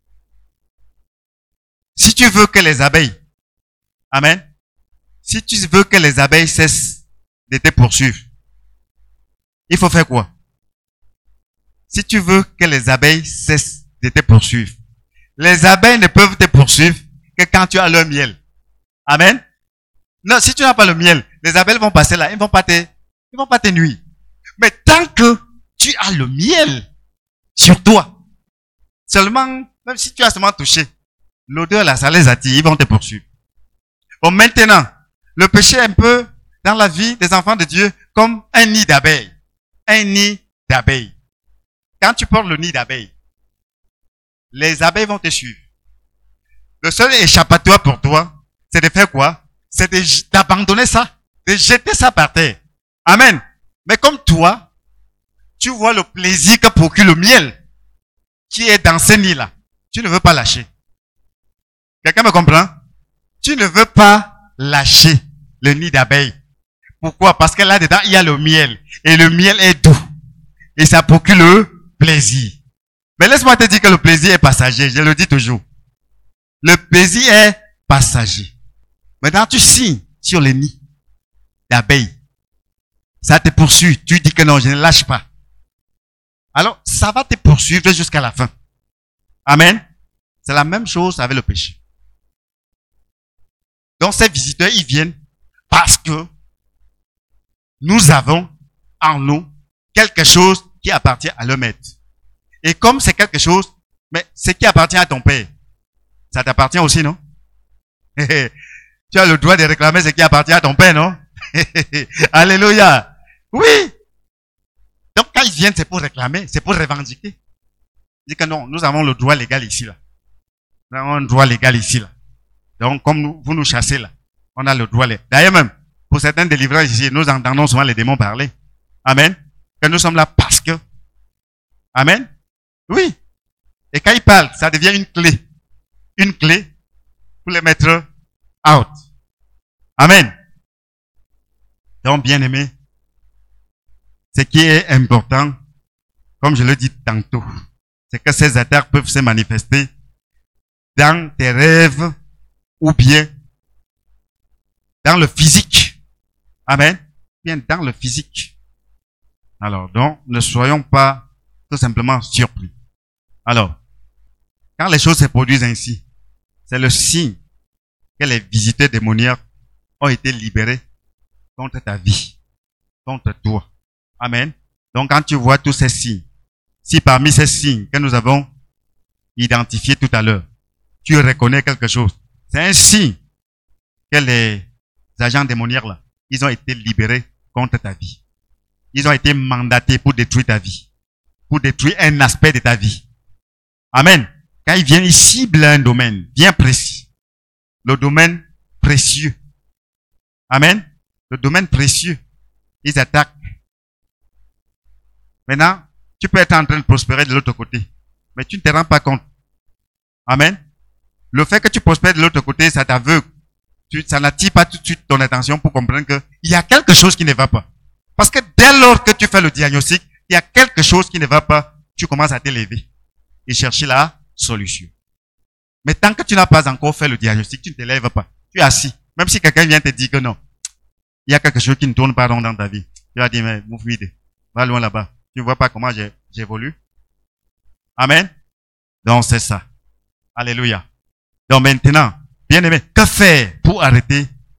Speaker 1: si tu veux que les abeilles, amen, si tu veux que les abeilles cessent de te poursuivre, il faut faire quoi? Si tu veux que les abeilles cessent de te poursuivre, les abeilles ne peuvent te poursuivre que quand tu as leur miel. Amen. Non, si tu n'as pas le miel, les abeilles vont passer là, ils vont pas te nuire. Mais tant que tu as le miel sur toi, seulement, même si tu as seulement touché, l'odeur là, ça les attire, ils vont te poursuivre. Bon, maintenant, le péché est un peu dans la vie des enfants de Dieu comme un nid d'abeilles. Un nid d'abeilles. Quand tu portes le nid d'abeilles, les abeilles vont te suivre. Le seul échappatoire pour toi, c'est de faire quoi? C'est d'abandonner ça, de jeter ça par terre. Amen. Mais comme toi, tu vois le plaisir que procure le miel qui est dans ce nid-là, tu ne veux pas lâcher. Quelqu'un me comprend? Tu ne veux pas lâcher le nid d'abeilles. Pourquoi? Parce que là-dedans, il y a le miel. Et le miel est doux. Et ça procure le plaisir. Mais laisse-moi te dire que le plaisir est passager. Je le dis toujours. Le plaisir est passager. Maintenant, tu signes sur le nid d'abeilles. Ça te poursuit. Tu dis que non, je ne lâche pas. Alors, ça va te poursuivre jusqu'à la fin. Amen. C'est la même chose avec le péché. Donc, ces visiteurs, ils viennent parce que nous avons en nous quelque chose qui appartient à leur maître. Et comme c'est quelque chose, mais ce qui appartient à ton père, ça t'appartient aussi, non? Tu as le droit de réclamer ce qui appartient à ton père, non? Alléluia. Oui. Donc, quand ils viennent, c'est pour réclamer, c'est pour revendiquer. Ils disent que non, nous avons le droit légal ici, là. Nous avons un droit légal ici, là. Donc, comme vous nous chassez, là, on a le droit légal. D'ailleurs, même, pour certaines délivrances ici, nous entendons souvent les démons parler. Amen. Que nous sommes là parce que. Amen. Oui. Et quand ils parlent, ça devient une clé. Une clé pour les mettre out. Amen. Donc, bien aimé, ce qui est important, comme je le dis tantôt, c'est que ces attaques peuvent se manifester dans tes rêves ou bien dans le physique. Amen. Bien dans le physique. Alors, donc, ne soyons pas tout simplement surpris. Alors, quand les choses se produisent ainsi, c'est le signe que les visiteurs démoniaques ont été libérés contre ta vie, contre toi. Amen. Donc, quand tu vois tous ces signes, si parmi ces signes que nous avons identifiés tout à l'heure, tu reconnais quelque chose, c'est un signe que les agents démoniaques là, ils ont été libérés contre ta vie. Ils ont été mandatés pour détruire ta vie, pour détruire un aspect de ta vie. Amen. Quand ils viennent, ils ciblent un domaine bien précis. Le domaine précieux. Amen. Le domaine précieux. Ils attaquent. Maintenant, tu peux être en train de prospérer de l'autre côté, mais tu ne te rends pas compte. Amen. Le fait que tu prospères de l'autre côté, ça t'aveugle. Ça n'attire pas tout de suite ton attention pour comprendre qu'il y a quelque chose qui ne va pas. Parce que dès lors que tu fais le diagnostic, il y a quelque chose qui ne va pas, tu commences à t'élever et chercher la solution. Mais tant que tu n'as pas encore fait le diagnostic, tu ne t'élèves pas. Tu es assis. Même si quelqu'un vient te dire que non, il y a quelque chose qui ne tourne pas rond dans ta vie. Tu vas dire, mais move me, va loin là-bas. Tu ne vois pas comment j'évolue. Amen. Donc c'est ça. Alléluia. Donc maintenant, bien aimé, que faire pour arrêter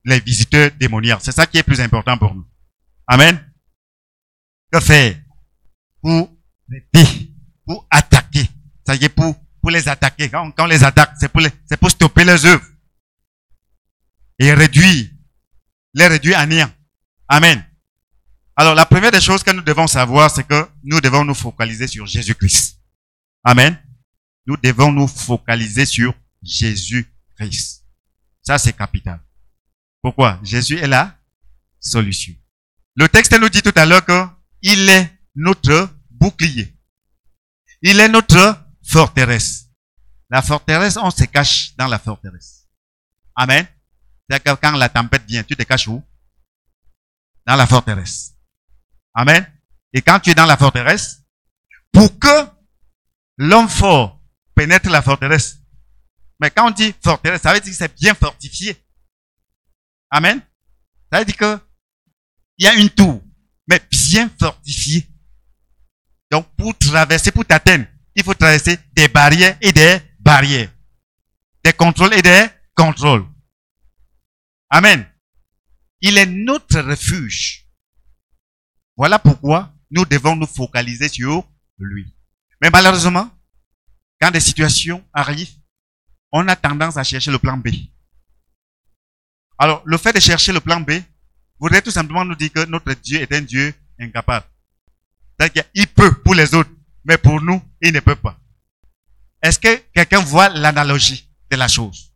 Speaker 1: les visiteurs démoniaques. C'est ça qui est plus important pour nous. Amen. Que faire? Pour aider, pour attaquer. C'est-à-dire pour les attaquer. Quand on les attaque, c'est pour stopper leurs œuvres. Et les réduire à néant. Amen. Alors, la première des choses que nous devons savoir, c'est que nous devons nous focaliser sur Jésus-Christ. Amen. Nous devons nous focaliser sur Jésus-Christ. Ça, c'est capital. Pourquoi? Jésus est la solution. Le texte nous dit tout à l'heure qu'il est notre bouclier. Il est notre forteresse. La forteresse, on se cache dans la forteresse. Amen. C'est-à-dire que quand la tempête vient, tu te caches où? Dans la forteresse. Amen. Et quand tu es dans la forteresse, pour que l'homme fort pénètre la forteresse. Mais quand on dit forteresse, ça veut dire que c'est bien fortifié. Amen. Ça veut dire que il y a une tour, mais bien fortifiée. Donc pour traverser, pour t'atteindre, il faut traverser des barrières et des barrières. Des contrôles et des contrôles. Amen. Il est notre refuge. Voilà pourquoi nous devons nous focaliser sur lui. Mais malheureusement, quand des situations arrivent, on a tendance à chercher le plan B. Alors, le fait de chercher le plan B voudrait tout simplement nous dire que notre Dieu est un Dieu incapable. C'est-à-dire qu'il peut pour les autres, mais pour nous, il ne peut pas. Est-ce que quelqu'un voit l'analogie de la chose?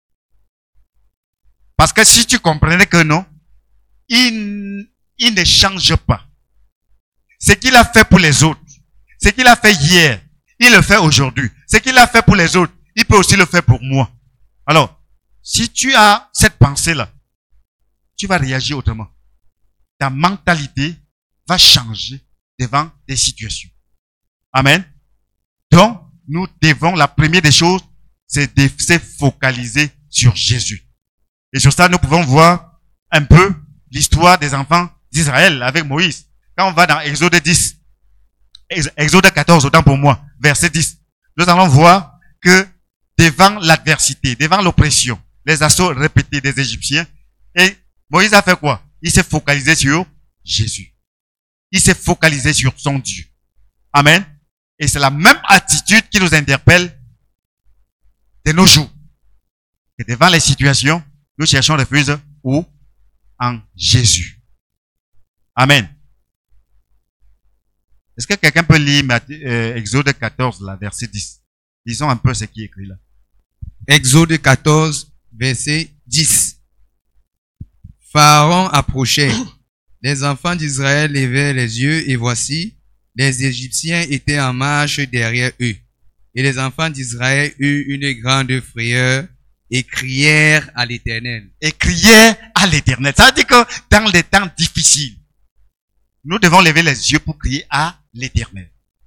Speaker 1: Parce que si tu comprenais que non, il ne change pas. Ce qu'il a fait pour les autres, ce qu'il a fait hier, il le fait aujourd'hui. Ce qu'il a fait pour les autres, il peut aussi le faire pour moi. Alors, si tu as cette pensée-là, tu vas réagir autrement. Ta mentalité va changer devant des situations. Amen. Donc, nous devons, la première des choses, c'est de se focaliser sur Jésus. Et sur ça, nous pouvons voir un peu l'histoire des enfants d'Israël avec Moïse. Quand on va dans Exode 10, Exode 14, autant pour moi, verset 10, nous allons voir que devant l'adversité, devant l'oppression, les assauts répétés des Égyptiens, et Moïse a fait quoi? Il s'est focalisé sur Jésus. Il s'est focalisé sur son Dieu. Amen. Et c'est la même attitude qui nous interpelle de nos jours. Et devant les situations, nous cherchons refuge où? En Jésus. Amen. Est-ce que quelqu'un peut lire Exode 14, là, verset 10? Lisons un peu ce qui est écrit là.
Speaker 3: Exode 14, verset 10. Pharaon approchait. Les enfants d'Israël levaient les yeux et voici, les Égyptiens étaient en marche derrière eux. Et les enfants d'Israël eurent une grande frayeur et crièrent à l'Éternel.
Speaker 1: Et crièrent à l'Éternel. Ça veut dire que dans les temps difficiles, nous devons lever les yeux pour crier à l'Éternel.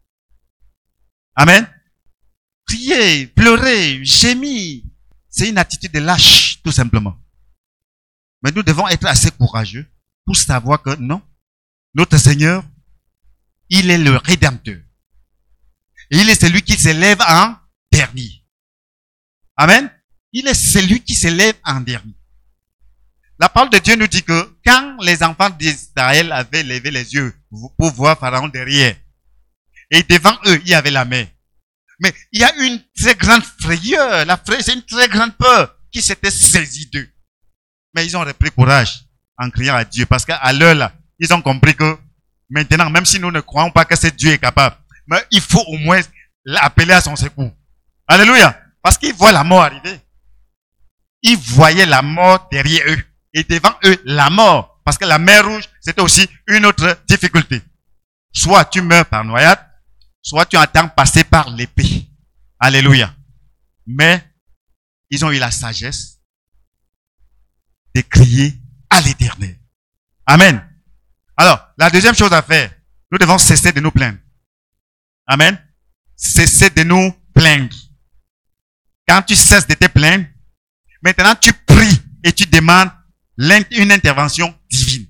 Speaker 1: Amen. Prier, pleurer, gémir, c'est une attitude de lâche, tout simplement. Mais nous devons être assez courageux pour savoir que non, notre Seigneur, il est le Rédempteur. Et il est celui qui s'élève en dernier. Amen. Il est celui qui s'élève en dernier. La parole de Dieu nous dit que quand les enfants d'Israël avaient levé les yeux pour voir Pharaon derrière, et devant eux, il y avait la mer. Mais il y a une très grande frayeur. La frayeur, c'est une très grande peur qui s'était saisie d'eux. Mais ils ont repris courage en criant à Dieu. Parce qu'à l'heure là, ils ont compris que maintenant, même si nous ne croyons pas que ce Dieu est capable, mais il faut au moins l'appeler à son secours. Alléluia. Parce qu'ils voient la mort arriver. Ils voyaient la mort derrière eux. Et devant eux, la mort. Parce que la mer Rouge, c'était aussi une autre difficulté. Soit tu meurs par noyade, soit tu attends passer par l'épée. Alléluia. Mais ils ont eu la sagesse de crier à l'Éternel. Amen. Alors, la deuxième chose à faire, nous devons cesser de nous plaindre. Amen. Cesser de nous plaindre. Quand tu cesses de te plaindre, maintenant tu pries et tu demandes une intervention divine.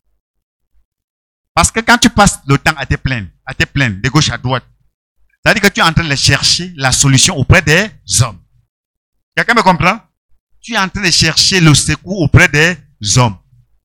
Speaker 1: Parce que quand tu passes le temps à te plaindre de gauche à droite, ça veut dire que tu es en train de chercher la solution auprès des hommes. Quelqu'un me comprend? tu es en train de chercher le secours auprès des hommes.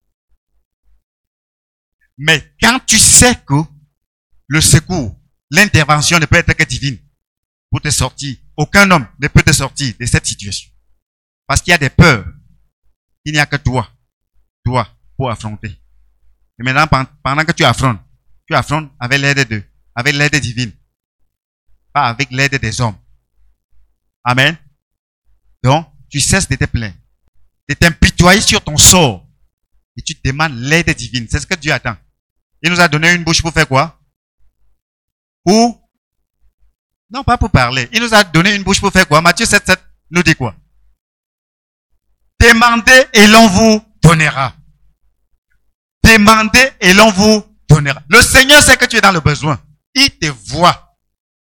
Speaker 1: Mais quand tu sais que le secours, l'intervention ne peut être que divine pour te sortir, aucun homme ne peut te sortir de cette situation. Parce qu'il y a des peurs. Il n'y a que toi pour affronter. Et maintenant, pendant que tu affrontes avec l'aide divine, pas avec l'aide des hommes. Amen. Donc, tu cesses de te plaindre, de t'impitoyer sur ton sort, et tu demandes l'aide divine. C'est ce que Dieu attend. Il nous a donné une bouche pour faire quoi? Non, pas pour parler. Il nous a donné une bouche pour faire quoi? Matthieu 7,7 nous dit quoi? Demandez et l'on vous donnera. Demandez et l'on vous donnera. Le Seigneur sait que tu es dans le besoin. Il te voit.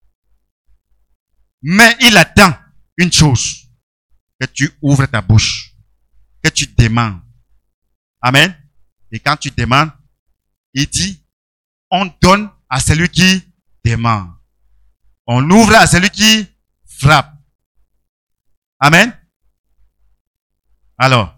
Speaker 1: Mais il attend une chose. Que tu ouvres ta bouche. Que tu demandes. Amen. Et quand tu demandes, il dit, on donne à celui qui demande. On ouvre à celui qui frappe. Amen. Alors,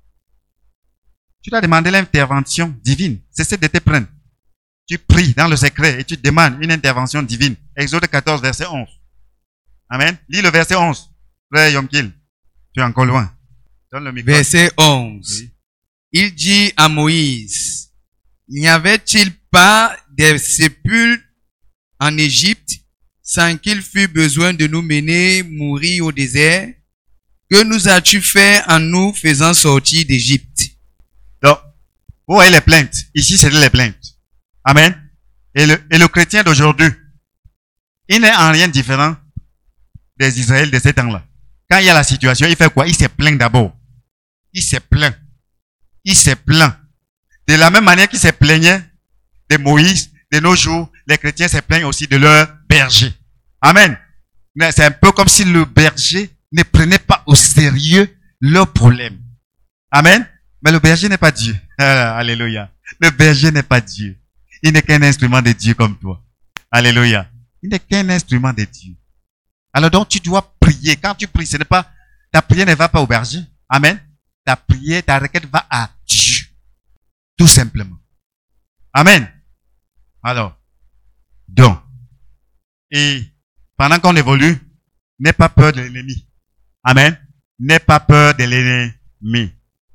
Speaker 1: tu dois demander l'intervention divine. Cessez de te plaindre. Tu pries dans le secret et tu demandes une intervention divine. Exode 14, verset 11. Amen. Lis le verset 11. Frère Yomkil, tu es encore loin. Donne le micro.
Speaker 3: Verset 11. Oui. Il dit à Moïse, n'y avait-il pas des sépulcres en Égypte sans qu'il fût besoin de nous mener mourir au désert? Que nous as-tu fait en nous faisant sortir d'Égypte?
Speaker 1: Donc, vous voyez les plaintes. Ici, c'est les plaintes. Amen. Et le chrétien d'aujourd'hui, il n'est en rien différent des Israéliens de ces temps-là. Quand il y a la situation, il fait quoi? Il se plaint d'abord. Il se plaint. Il se plaint. De la même manière qu'il se plaignait de Moïse, de nos jours, les chrétiens se plaignent aussi de leur berger. Amen. C'est un peu comme si le berger ne prenait pas au sérieux leurs problèmes. Amen. Mais le berger n'est pas Dieu. Alléluia. Le berger n'est pas Dieu. Il n'est qu'un instrument de Dieu comme toi. Alléluia. Il n'est qu'un instrument de Dieu. Alors donc tu dois prier. Quand tu pries, ce n'est pas, ta prière ne va pas au berger. Amen. Ta prière, ta requête va à Dieu. Tout simplement. Amen. Alors, donc, et pendant qu'on évolue, n'aie pas peur de l'ennemi. Amen. N'aie pas peur de l'ennemi.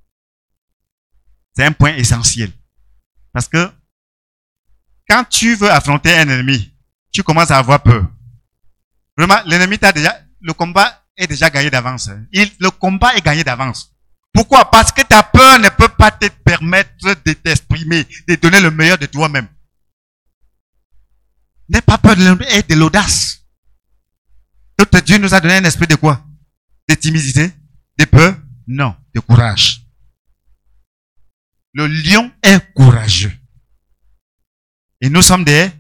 Speaker 1: C'est un point essentiel. Parce que quand tu veux affronter un ennemi, tu commences à avoir peur. Vraiment, l'ennemi le combat est déjà gagné d'avance. Le combat est gagné d'avance. Pourquoi? Parce que ta peur ne peut pas te permettre de t'exprimer, de donner le meilleur de toi-même. N'aie pas peur de l'ennemi et de l'audace. Notre Dieu nous a donné un esprit de quoi? De timidité? De peur? Non, de courage. Le lion est courageux. Et nous sommes des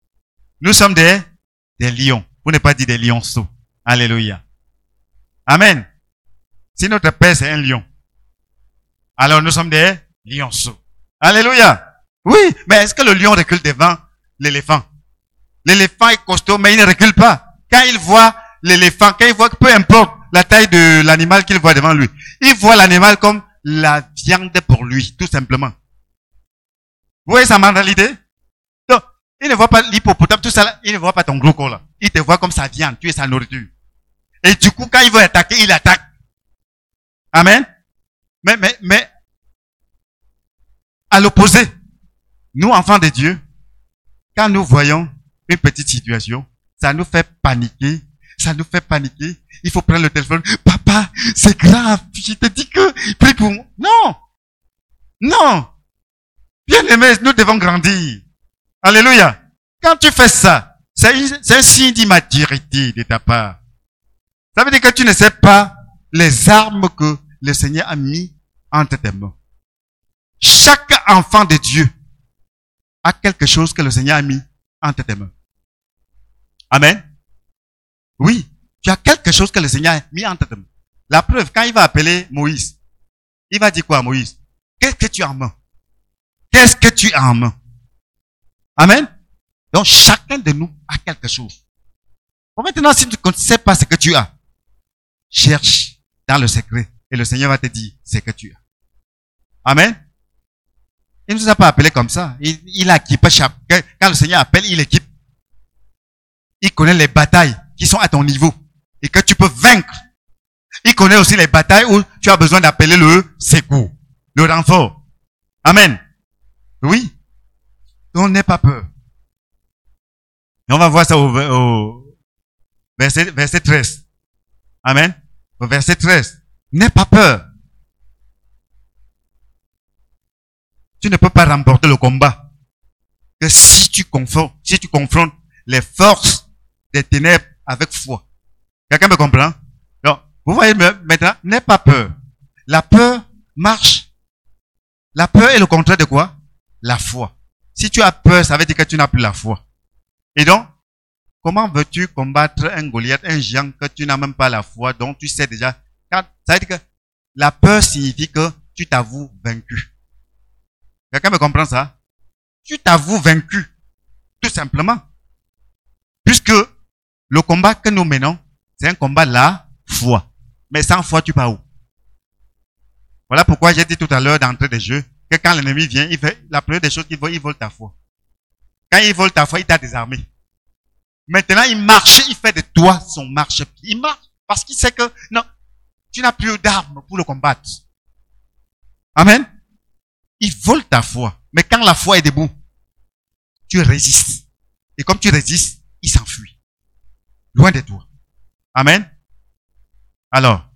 Speaker 1: lions. Pour ne pas dire des lionceaux. Alléluia. Amen. Si notre père c'est un lion, alors nous sommes des lionceaux. Alléluia. Oui, mais est-ce que le lion recule devant l'éléphant? L'éléphant est costaud, mais il ne recule pas. Quand il voit l'éléphant, quand il voit, peu importe la taille de l'animal qu'il voit devant lui, il voit l'animal comme la viande pour lui, tout simplement. Vous voyez sa mentalité? Donc, il ne voit pas l'hippopotame, tout ça là, il ne voit pas ton gros corps là. Il te voit comme sa viande, tu es sa nourriture. Et du coup, quand il veut attaquer, il attaque. Amen. Mais, à l'opposé, nous, enfants de Dieu, quand nous voyons une petite situation, ça nous fait paniquer. Ça nous fait paniquer. Il faut prendre le téléphone. Papa, c'est grave. Je te dis que, prie pour moi. Non. Non. Bien aimé, nous devons grandir. Alléluia. Quand tu fais ça, c'est un signe d'immaturité de ta part. Ça veut dire que tu ne sais pas les armes que le Seigneur a mis entre tes mains. Chaque enfant de Dieu a quelque chose que le Seigneur a mis entre tes mains. Amen. Oui, tu as quelque chose que le Seigneur a mis entre tes mains. La preuve, quand il va appeler Moïse, il va dire quoi à Moïse? Qu'est-ce que tu as en main? Qu'est-ce que tu as en main? Amen. Donc chacun de nous a quelque chose. Bon, maintenant, si tu ne sais pas ce que tu as, cherche dans le secret et le Seigneur va te dire ce que tu as. Amen. Il ne nous a pas appelés comme ça. Il a équipé quand le Seigneur appelle, il équipe. Il connaît les batailles qui sont à ton niveau et que tu peux vaincre. Il connaît aussi les batailles où tu as besoin d'appeler le secours, le renfort. Amen. Oui. Donc n'aie pas peur. Et on va voir ça au verset 13. Amen. Au verset 13. N'aie pas peur. Tu ne peux pas remporter le combat que si tu confrontes les forces des ténèbres avec foi. Quelqu'un me comprend? Donc, vous voyez maintenant, n'aie pas peur. La peur marche. La peur est le contraire de quoi? La foi. Si tu as peur, ça veut dire que tu n'as plus la foi. Et donc, comment veux-tu combattre un Goliath, un géant que tu n'as même pas la foi, dont tu sais déjà? Ça veut dire que la peur signifie que tu t'avoues vaincu. Quelqu'un me comprend ça? Tu t'avoues vaincu. Tout simplement. Puisque le combat que nous menons, c'est un combat de la foi. Mais sans foi, tu pars où? Voilà pourquoi j'ai dit tout à l'heure d'entrée des jeux que quand l'ennemi vient, la première des choses qu'il veut, il vole ta foi. Quand il vole ta foi, il t'a désarmé. Maintenant, il marche, il fait de toi son marchepied. Il marche parce qu'il sait que non, tu n'as plus d'armes pour le combattre. Amen. Il vole ta foi. Mais quand la foi est debout, tu résistes. Et comme tu résistes, il s'enfuit. Loin de toi. Amen. Alors,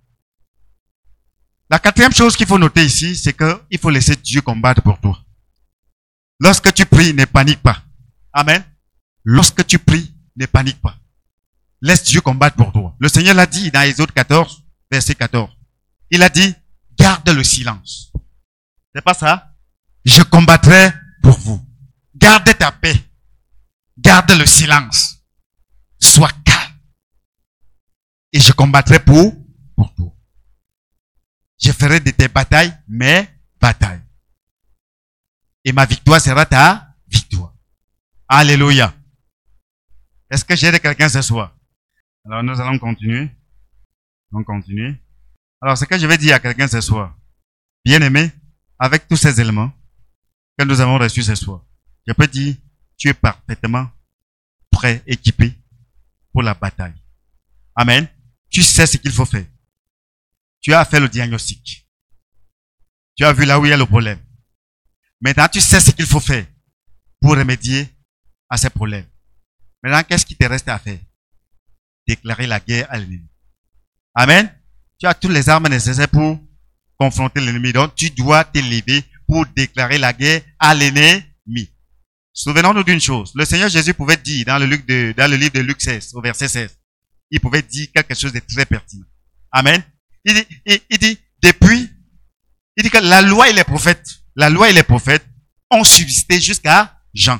Speaker 1: la quatrième chose qu'il faut noter ici, c'est qu'il faut laisser Dieu combattre pour toi. Lorsque tu pries, ne panique pas. Amen. Lorsque tu pries, ne panique pas. Laisse Dieu combattre pour toi. Le Seigneur l'a dit dans Exode 14, verset 14. Il a dit, garde le silence. C'est pas ça? Je combattrai pour vous. Garde ta paix. Garde le silence. Sois calme. Et je combattrai pour toi. Je ferai de tes batailles mes batailles. Et ma victoire sera ta victoire. Alléluia. Est-ce que j'ai de quelqu'un ce soir? Alors nous allons continuer. On continue. Alors ce que je vais dire à quelqu'un ce soir. Bien-aimé, avec tous ces éléments que nous avons reçus ce soir, je peux dire, tu es parfaitement prêt, équipé pour la bataille. Amen. Tu sais ce qu'il faut faire. Tu as fait le diagnostic. Tu as vu là où il y a le problème. Maintenant, tu sais ce qu'il faut faire pour remédier à ces problèmes. Maintenant, qu'est-ce qui te reste à faire? Déclarer la guerre à l'ennemi. Amen. Tu as toutes les armes nécessaires pour confronter l'ennemi. Donc, tu dois t'élever pour déclarer la guerre à l'ennemi. Souvenons-nous d'une chose. Le Seigneur Jésus pouvait dire dans le livre de Luc 16, au verset 16, il pouvait dire quelque chose de très pertinent. Amen. Il dit que la loi et les prophètes ont subsisté jusqu'à Jean.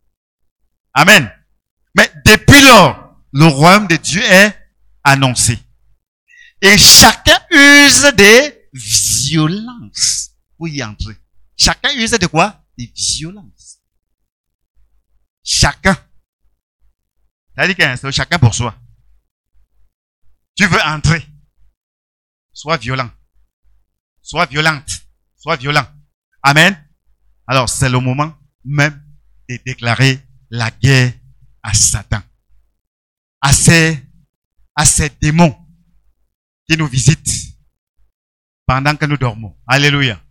Speaker 1: Amen. Mais depuis lors, le royaume de Dieu est annoncé. Et chacun use des violences pour y entrer. Chacun use de quoi? Des violences. Chacun. Ça dit que c'est chacun pour soi. Tu veux entrer. Sois violent. Sois violente. Sois violent. Amen. Alors, c'est le moment même de déclarer la guerre à Satan. À ces démons qui nous visitent pendant que nous dormons. Alléluia.